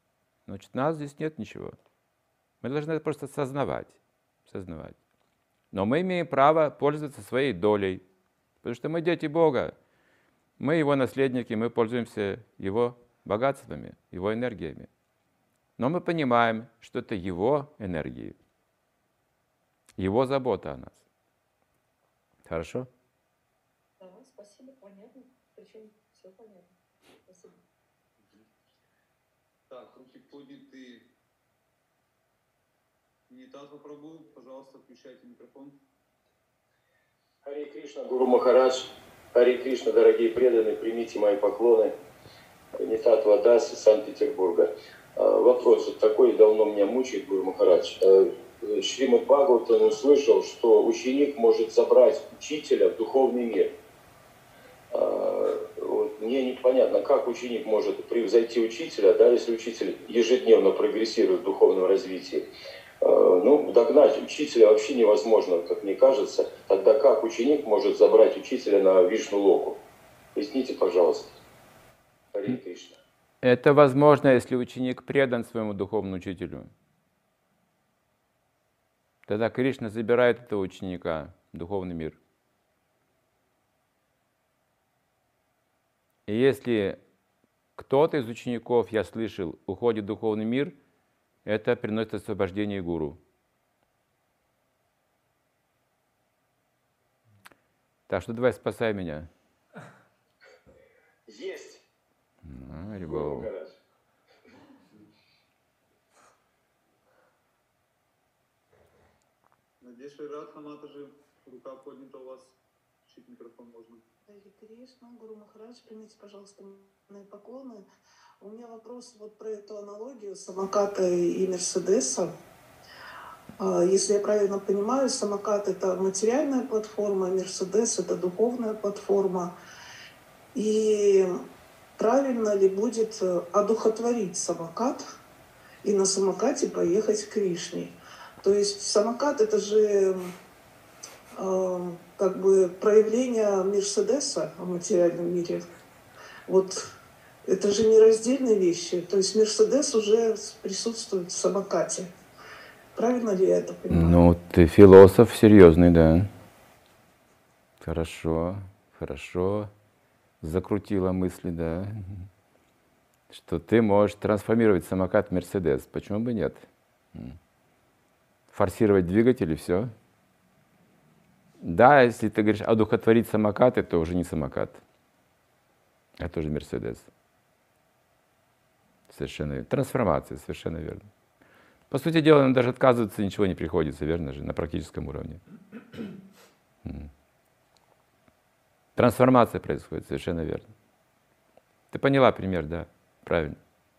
значит, у нас здесь нет ничего. Мы должны это просто сознавать. Но мы имеем право пользоваться своей долей, потому что мы дети Бога, мы Его наследники, мы пользуемся Его богатствами, Его энергиями. Но мы понимаем, что это Его энергии, Его забота о нас. Хорошо? Да, спасибо, понятно. Причем все понятно. Спасибо. Так, руки подняты. Нитатва Прабhu, пожалуйста, включайте микрофон. Харе Кришна, Гуру Махарадж, Харе Кришна, дорогие преданные, примите мои поклоны. Нитатва Дас из Санкт-Петербурга. Вопрос вот такой, давно меня мучает, Гуру Махарадж. Шримад Бхагаватам услышал, что ученик может забрать учителя в духовный мир. Вот, мне непонятно, как ученик может превзойти учителя, да, если учитель ежедневно прогрессирует в духовном развитии. Ну, догнать учителя вообще невозможно, как мне кажется. Тогда как ученик может забрать учителя на Вишну-локу? Поясните, пожалуйста. Харе Кришна. Это возможно, если ученик предан своему духовному учителю. Тогда Кришна забирает этого ученика в духовный мир. И если кто-то из учеников, я слышал, уходит в духовный мир, это приносит освобождение гуру. Так что давай спасай меня. Есть. Рибол. Надежда Радха Матаджи, рука поднята у вас. Включить микрофон можно. Харе Кришна, Гуру Махарадж, примите, пожалуйста, мои поклоны. У меня вопрос вот про эту аналогию самоката и Мерседеса. Если я правильно понимаю, самокат — это материальная платформа, Мерседес — это духовная платформа. И правильно ли будет одухотворить самокат и на самокате поехать к Кришне? То есть самокат — это же как бы проявление Мерседеса в материальном мире. Вот это же нераздельные вещи. То есть Мерседес уже присутствует в самокате. Правильно ли я это понимаю? Ну, ты философ серьезный, да. Хорошо, хорошо. Закрутила мысли, да. Что ты можешь трансформировать самокат в Мерседес. Почему бы нет? Форсировать двигатель и все. Да, если ты говоришь одухотворить самокат, это уже не самокат. Это уже Мерседес. Совершенно верно. Трансформация, совершенно верно. По сути дела, нам даже отказываться ничего не приходится, верно же, на практическом уровне. Трансформация происходит, совершенно верно. Ты поняла пример, да, правильно.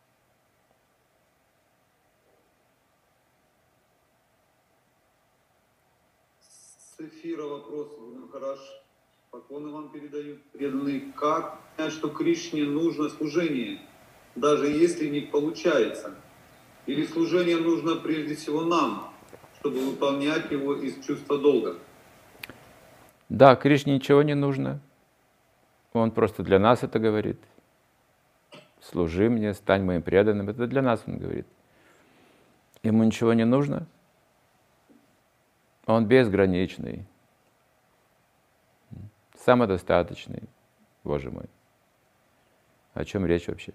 С эфира вопрос, Махарадж. Поклоны вам передают преданные. Как понять, что Кришне нужно служение, даже если не получается? Или служение нужно прежде всего нам, чтобы выполнять его из чувства долга? Да, Кришне ничего не нужно. Он просто для нас это говорит. Служи мне, стань моим преданным. Это для нас он говорит. Ему ничего не нужно. Он безграничный. Самодостаточный. Боже мой. О чем речь вообще?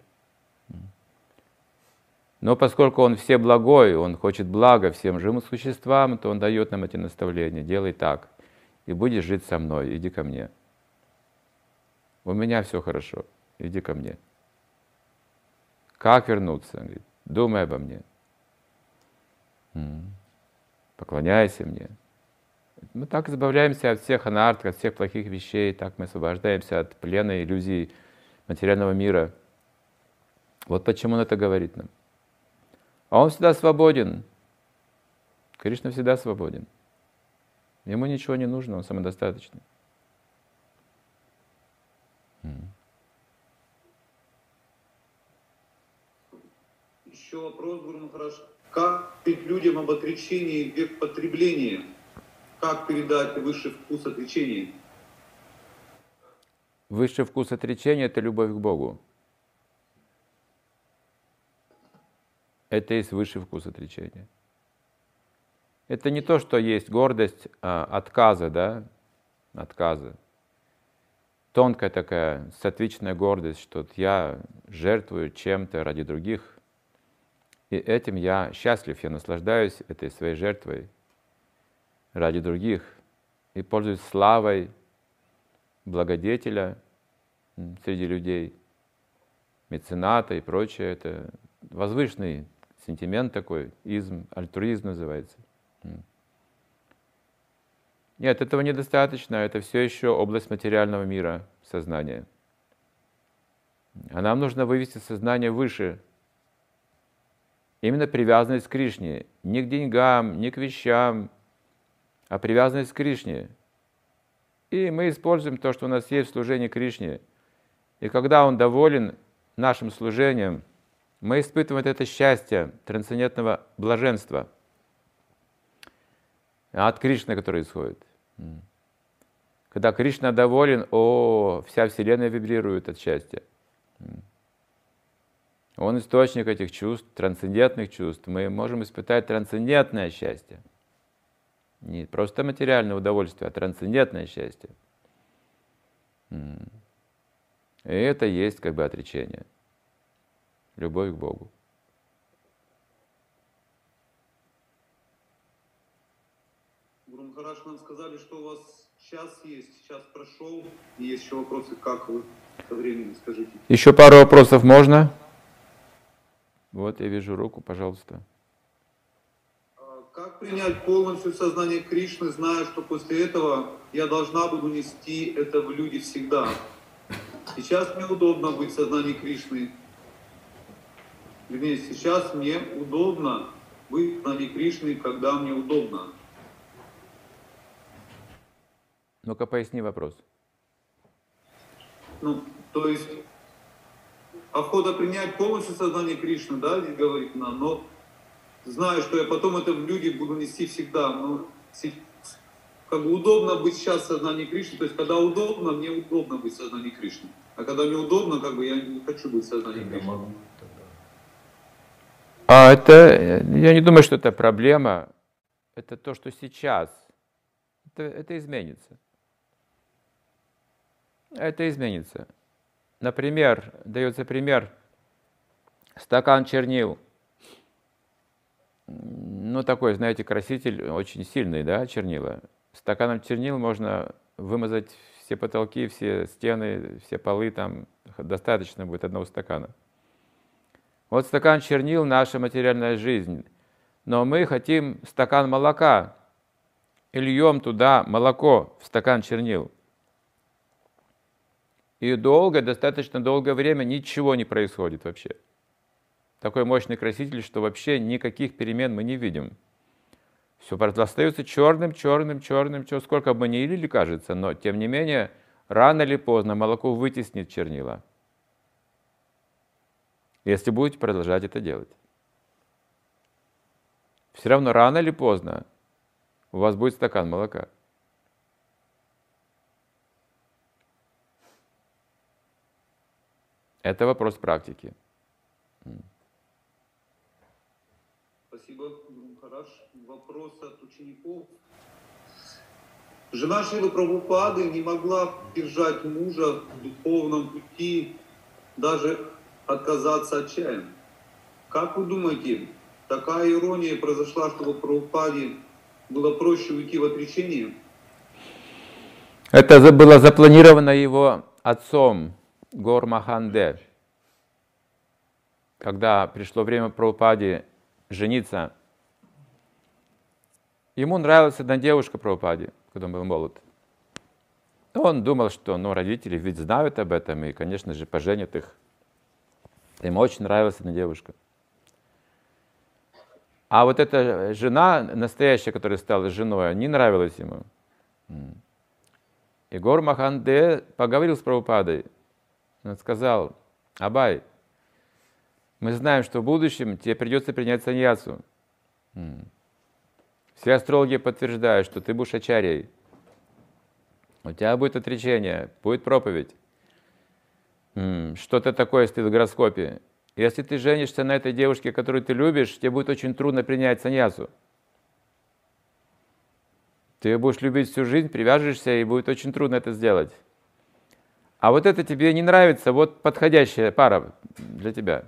Но поскольку он всеблагой, он хочет блага всем живым существам, то он дает нам эти наставления. Делай так, и будешь жить со мной, иди ко мне. У меня все хорошо, иди ко мне. Как вернуться? Он говорит, думай обо мне. Поклоняйся мне. Мы так избавляемся от всех анарт, от всех плохих вещей, так мы освобождаемся от плена иллюзий материального мира. Вот почему он это говорит нам. А он всегда свободен. Кришна всегда свободен. Ему ничего не нужно, он самодостаточный. Еще вопрос, Гуру Махарадж. Как говорить людям об отречении век потребления? Как передать высший вкус отречения? Высший вкус отречения — это любовь к Богу. Это есть высший вкус отречения. Это не то, что есть гордость отказа, да, отказа. Тонкая такая сатвичная гордость, что я жертвую чем-то ради других, и этим я счастлив, я наслаждаюсь этой своей жертвой ради других и пользуюсь славой благодетеля среди людей, мецената и прочее. Это возвышенный сентимент такой, изм, альтруизм называется. Нет, этого недостаточно, это все еще область материального мира сознания. А нам нужно вывести сознание выше. Именно привязанность к Кришне. Не к деньгам, не к вещам, а привязанность к Кришне. И мы используем то, что у нас есть в служении Кришне. И когда Он доволен нашим служением, мы испытываем это счастье трансцендентного блаженства от Кришны, которое исходит. Когда Кришна доволен, вся Вселенная вибрирует от счастья. Он источник этих чувств, трансцендентных чувств. Мы можем испытать трансцендентное счастье. Не просто материальное удовольствие, а трансцендентное счастье. И это есть как бы отречение. Любовь к Богу. Гуру Махарадж, нам сказали, что у вас час есть, час прошел, и есть еще вопросы, как вы со временем, скажите. Еще пару вопросов можно? Вот я вижу руку, пожалуйста. Как принять полностью сознание Кришны, зная, что после этого я должна буду нести это в люди всегда? Сейчас мне удобно быть в сознании Кришны. Вернее, сейчас мне удобно быть в сознании Кришны, когда мне удобно. Ну-ка, поясни вопрос. То есть, охота принять полностью сознание Кришны, да, здесь говорит нам, но знаю, что я потом это в люди буду нести всегда. Но как бы удобно быть сейчас в сознании Кришны, то есть, когда удобно, мне удобно быть в сознании Кришны. А когда мне удобно, как бы я не хочу быть в сознании Кришны. Я не думаю, что это проблема. Это то, что сейчас. Это изменится. Это изменится. Например, дается пример, стакан чернил. Такой, знаете, краситель очень сильный, да, чернила. Стаканом чернил можно вымазать все потолки, все стены, все полы, там достаточно будет одного стакана. Вот стакан чернил — наша материальная жизнь. Но мы хотим стакан молока. И льем туда молоко в стакан чернил. И достаточно долгое время ничего не происходит вообще. Такой мощный краситель, что вообще никаких перемен мы не видим. Все остается черным, сколько бы ни лили, кажется, но тем не менее, рано или поздно молоко вытеснит чернила. Если будете продолжать это делать. Все равно рано или поздно у вас будет стакан молока. Это вопрос практики. Спасибо, Гуру Махарадж. Вопрос от учеников. Жена Шрилы Прабхупады не могла держать мужа в духовном пути, даже отказаться отчаянно. Как вы думаете, такая ирония произошла, чтобы Прабхупаде было проще уйти в отречение? Это было запланировано его отцом Гаур Маханде. Когда пришло время Прабхупаде жениться, ему нравилась одна девушка Прабхупаде, когда он был молод. Он думал, что родители ведь знают об этом и, конечно же, поженят их. Ему очень нравилась одна девушка. А вот эта жена, настоящая, которая стала женой, не нравилась ему. И Гаур Маханде поговорил с Прабхупадой. Он сказал: Абай, мы знаем, что в будущем тебе придется принять саньясу. Все астрологи подтверждают, что ты будешь ачарьей. У тебя будет отречение, будет проповедь. Что-то такое стоит в гороскопе. Если ты женишься на этой девушке, которую ты любишь, тебе будет очень трудно принять саньясу. Ты ее будешь любить всю жизнь, привяжешься, и будет очень трудно это сделать. А вот это тебе не нравится, вот подходящая пара для тебя.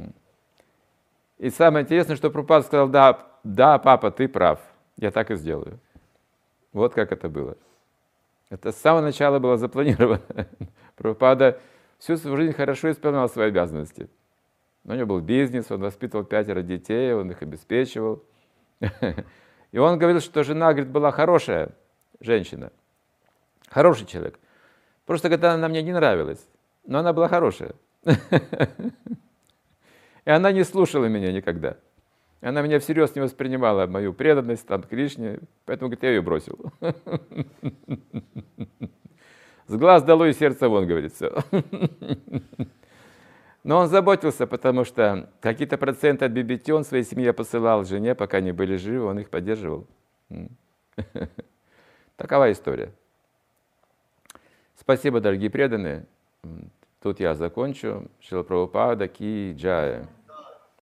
И самое интересное, что Прабхупада сказал: да, папа, ты прав, я так и сделаю. Вот как это было. Это с самого начала было запланировано. Прабхупада всю свою жизнь хорошо исполнял свои обязанности. У него был бизнес, он воспитывал 5 детей, он их обеспечивал. И он говорил, что жена, говорит, была хорошая женщина, хороший человек. Просто когда она мне не нравилась, но она была хорошая. И она не слушала меня никогда. Она меня всерьез не воспринимала, мою преданность там, Кришне, поэтому, говорит, я ее бросил. С глаз долой и сердца вон, говорит, все. Но он заботился, потому что какие-то проценты от BBT он своей семье посылал жене, пока они были живы, он их поддерживал. Такова история. Спасибо, дорогие преданные. Тут я закончу. Шрила Прабхупада ки джая.